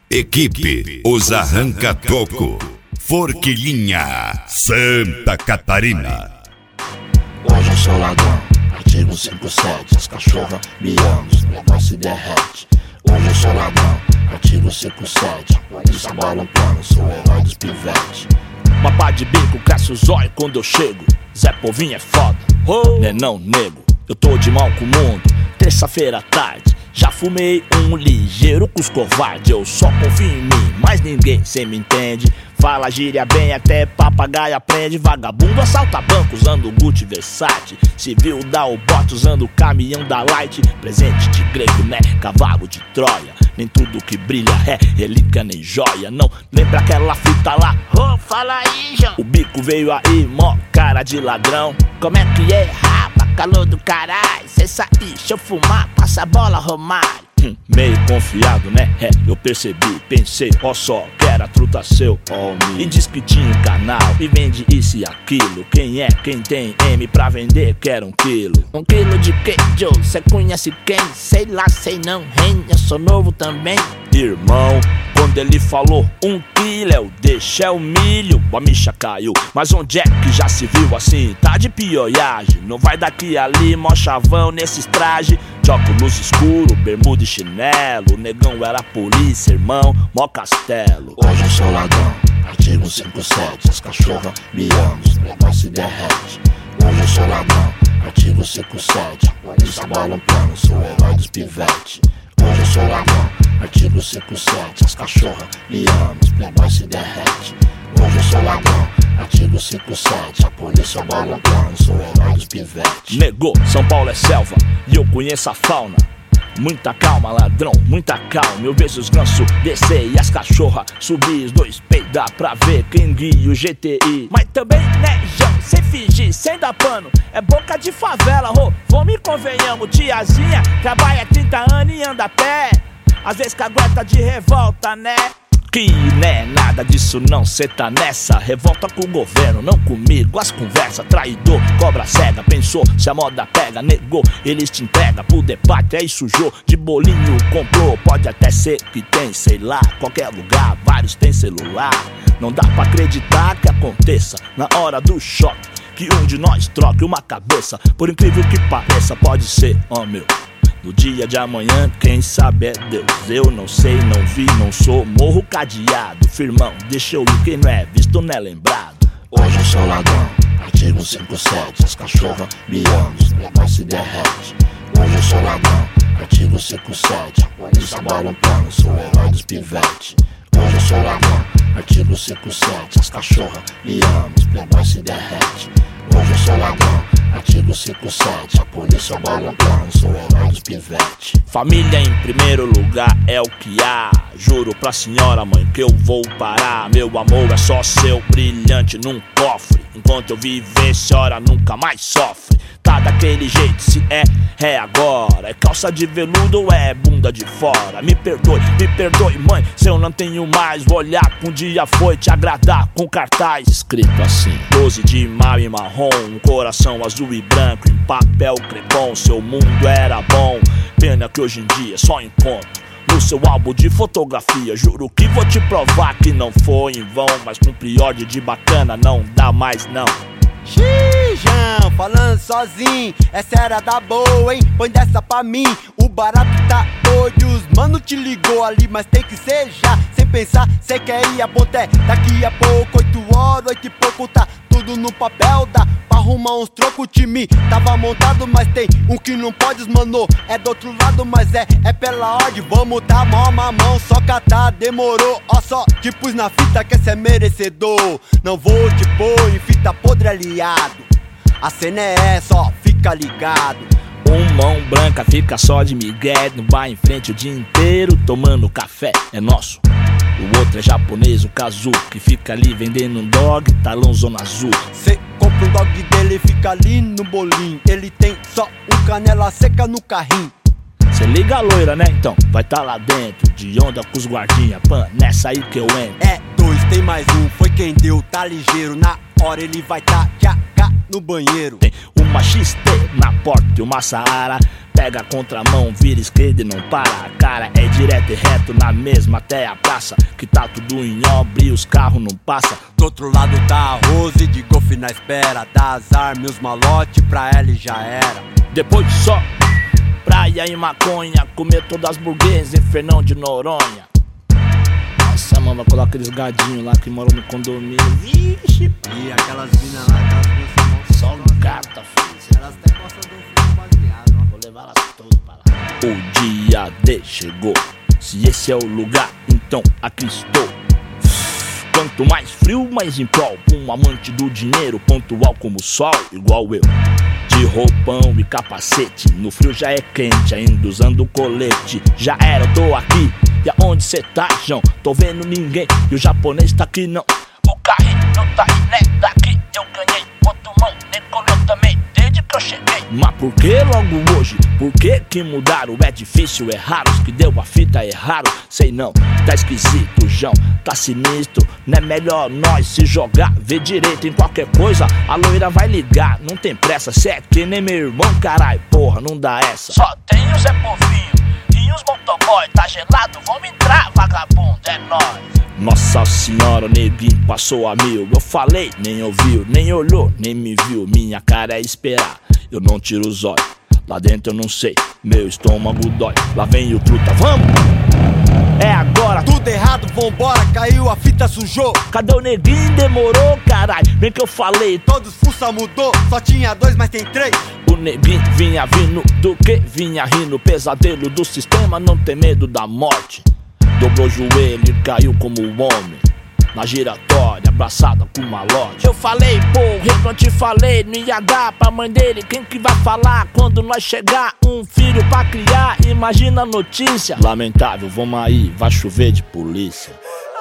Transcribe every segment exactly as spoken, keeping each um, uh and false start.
Equipe Os Arranca-Toco, Forquilinha, Santa Catarina. Hoje eu sou ladrão, artigo cinquenta e sete. As cachorras me amam, os negócios se derrete. Hoje eu sou ladrão, artigo cinquenta e sete. Polícia bola um plano, sou o herói dos pivetes. Uma pá de bico, cresce o zóio quando eu chego. Zé Povinho é foda, oh. Né não, nego, eu tô de mal com o mundo. Terça-feira à tarde, já fumei um ligeiro com os covardes. Eu só confio em mim, mas ninguém cê me entende. Fala gíria bem, até papagaio aprende. Vagabundo assalta banco usando Gucci Versace. Civil dá o bote usando o caminhão da Light. Presente de grego, né? Cavalo de Troia. Nem tudo que brilha é relíquia nem joia. Não lembra aquela fita lá? Oh, fala aí, João. O bico veio aí, mó cara de ladrão. Como é que é, rapa? Calor do caralho. Cê sair, deixa eu fumar, passa a bola, Romário. Hum, meio confiado, né? É, eu percebi, pensei, ó só, que era truta seu, ó me. E diz que tinha um canal e vende isso e aquilo. Quem é, quem tem M pra vender, quer um quilo. Um quilo de queijo, cê conhece quem? Sei lá, sei não, hein, eu sou novo também. Irmão, quando ele falou um quilo, eu deixei o milho, a micha caiu. Mas onde é que já se viu assim? Tá de pioiagem, não vai daqui ali, mó chavão nesses trajes. De óculos escuro, bermuda e chinelo. O negão era polícia, irmão, mó castelo. Hoje eu sou ladrão, artigo cinquenta e sete. As cachorras me amam, os negócios se derrete. Hoje eu sou ladrão, artigo cinquenta e sete. Polícia bola um plano, sou o herói dos pivetes. Hoje eu sou ladrão, artigo cinquenta e sete. As cachorras me amam, os playboys se derrete. Hoje eu sou ladrão, artigo cinquenta e sete. A polícia bola um plano, sou o herói dos pivetes. Negou, São Paulo é selva e eu conheço a fauna. Muita calma, ladrão, muita calma. Eu vejo os gansos descer e as cachorras subir. Os dois peidar pra ver quem guia o G T I. Mas também, né, João, sem fingir, sem dar pano. É boca de favela, ô, vamos e convenhamos. Tiazinha trabalha trinta anos e anda a pé. Às vezes cagueta de revolta, né? Que né, nada disso não, cê tá nessa. Revolta com o governo, não comigo. As conversas, traidor, cobra cega. Pensou, se a moda pega, negou. Eles te entregam pro debate, aí sujou. De bolinho comprou, pode até ser que tem, sei lá. Qualquer lugar, vários tem celular. Não dá pra acreditar que aconteça na hora do choque, que um de nós troque uma cabeça. Por incrível que pareça, pode ser, ó oh, meu. No dia de amanhã, quem sabe é Deus. Eu não sei, não vi, não sou. Morro cadeado, firmão, deixa eu ir. Quem não é visto não é lembrado. Hoje eu sou ladrão, artigo cinquenta e sete. As cachorras me amam, os negócios se derrete. Hoje eu sou ladrão, artigo cinquenta e sete. A polícia bola um plano, sou o herói dos pivetes. Hoje eu sou ladrão, artigo cinquenta e sete. As cachorras me amam, os playboys se derrete. Hoje eu sou ladrão, artigo cinquenta e sete. A polícia bola um plano, sou o herói dos pivetes. Família em primeiro lugar é o que há. Juro pra senhora mãe que eu vou parar. Meu amor é só seu, brilhante num cofre. Enquanto eu viver, senhora nunca mais sofre. Tá daquele jeito, se é, é agora. É calça de veludo ou é bunda de fora? Me perdoe, me perdoe mãe, se eu não tenho mais. Vou olhar que um dia foi te agradar com cartaz escrito assim: doze de maio e marrom, um coração azul e branco em papel crepom. Seu mundo era bom, pena que hoje em dia só encontro no seu álbum de fotografia. Juro que vou te provar que não foi em vão. Mas com priorde de bacana não dá mais não. Xijão, falando sozinho, essa era da boa, hein? Põe dessa pra mim, o barato tá doido. Os mano te ligou ali, mas tem que ser já. Sem pensar, cê quer ir a ponté. Daqui a pouco, oito horas, oito e pouco, tá tudo no papel. Dá pra arrumar uns trocos, o time tava montado. Mas tem um que não pode, mano, é do outro lado. Mas é, é pela ordem, vamos tá mó mamão. Só catar, demorou, ó só te pus na fita que cê é merecedor. Não vou te pôr em fita podre aliado. A cena é essa, ó, fica ligado. Um mão branca fica só de migué, não vai em frente o dia inteiro tomando café, é nosso. O outro é japonês, o Kazu, que fica ali vendendo um dog, talão zona azul. Cê compra um dog dele, fica ali no bolinho. Ele tem só um canela seca no carrinho. Cê liga a loira, né? Então vai tá lá dentro, de onda com os guardinha. Pan, nessa aí que eu entro. É dois, tem mais um, foi quem deu, tá ligeiro. Na hora ele vai tá já cá no banheiro. Tem uma uma X T na porta e uma Saara. Pega a contramão, vira esquerda e não para. A cara é direto e reto na mesma até a praça, que tá tudo em obra e os carros não passam. Do outro lado tá a Rose de golfe na espera, dá as armas e os malote pra ela e já era. Depois de só praia e maconha, comer todas as burguesas em Fernão de Noronha. Nossa, mano, vai colocar aqueles gadinhos lá que moram no condomínio. Vixe, e aquelas minas lá, aquelas minas só gata, filho. Elas até gostam do filho baseado, ó. Vou levar elas todas pra lá. O dia D chegou. Se esse é o lugar, então aqui estou. Quanto mais frio, mais em prol. Um amante do dinheiro, pontual como o sol, igual eu. De roupão e capacete, no frio já é quente, ainda usando colete. Já era, eu tô aqui. E aonde cê tá, João? Tô vendo ninguém. E o japonês tá aqui não. O carrinho não tá aí, né? Daqui eu ganhei. Outro mão, decolou também, desde que eu cheguei. Mas por que logo hoje? Por que que mudaram? É difícil, é raro. Os que deu a fita é raro. Sei não, tá esquisito, João. Tá sinistro, não é melhor nós se jogar. Vê direito em qualquer coisa, a loira vai ligar. Não tem pressa, cê é que nem meu irmão, carai. Porra, não dá essa. Só tem o Zé Povinho e os motoboy. Tá gelado, vamos entrar, vagabundo, é nóis. Nossa senhora, o neguinho passou a mil. Eu falei, nem ouviu, nem olhou, nem me viu. Minha cara é esperar, eu não tiro os olhos. Lá dentro eu não sei, meu estômago dói. Lá vem o truta, vamos! É agora! Tudo errado, vambora, caiu, a fita sujou. Cadê o neguinho? Demorou, carai. Bem que eu falei, todos fuça mudou, só tinha dois, mas tem três. O neguinho vinha vindo do que? Vinha rindo, pesadelo do sistema, não tem medo da morte. Dobrou o joelho e caiu como um homem na giratória, abraçada com uma loja. Eu falei, porra, eu te falei, não ia dar pra mãe dele. Quem que vai falar quando nós chegar? Um filho pra criar, imagina a notícia. Lamentável, vamos aí, vai chover de polícia.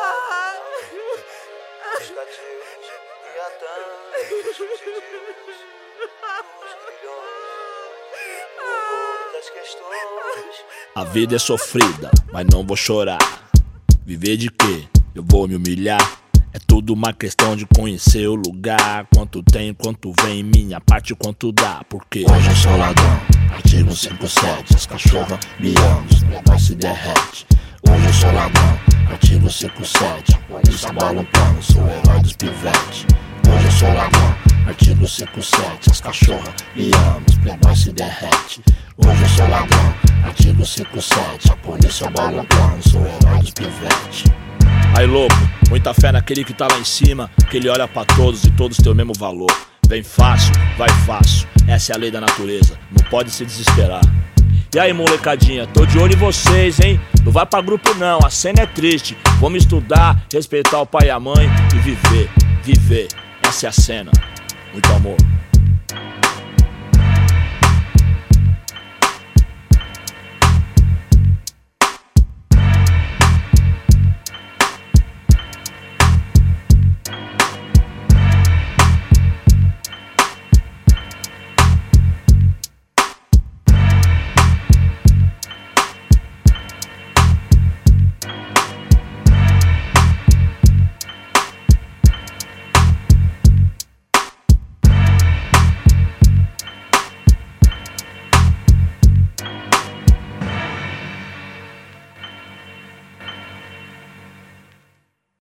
A vida é sofrida, mas não vou chorar. Viver de quê? Eu vou me humilhar. É tudo uma questão de conhecer o lugar. Quanto tem, quanto vem, minha parte, quanto dá. Porque hoje eu sou ladrão, artigo cinquenta e sete. As cachorras me amam, os negócios se derrete. Hoje eu sou ladrão, artigo cinquenta e sete. Polícia bola um pano, sou o herói dos pivetes. Hoje eu sou ladrão, artigo cinquenta e sete. As cachorras me amam, os playboys se derrete. Hoje eu sou ladrão, artigo cinquenta e sete. A polícia bola um pano, sou o herói dos pivetes. Aí louco, muita fé naquele que tá lá em cima, que ele olha pra todos e todos têm o mesmo valor. Vem fácil, vai fácil, essa é a lei da natureza, não pode se desesperar. E aí molecadinha, tô de olho em vocês, hein? Não vai pra grupo não, a cena é triste. Vamos estudar, respeitar o pai e a mãe e viver, viver, essa é a cena. Muito amor.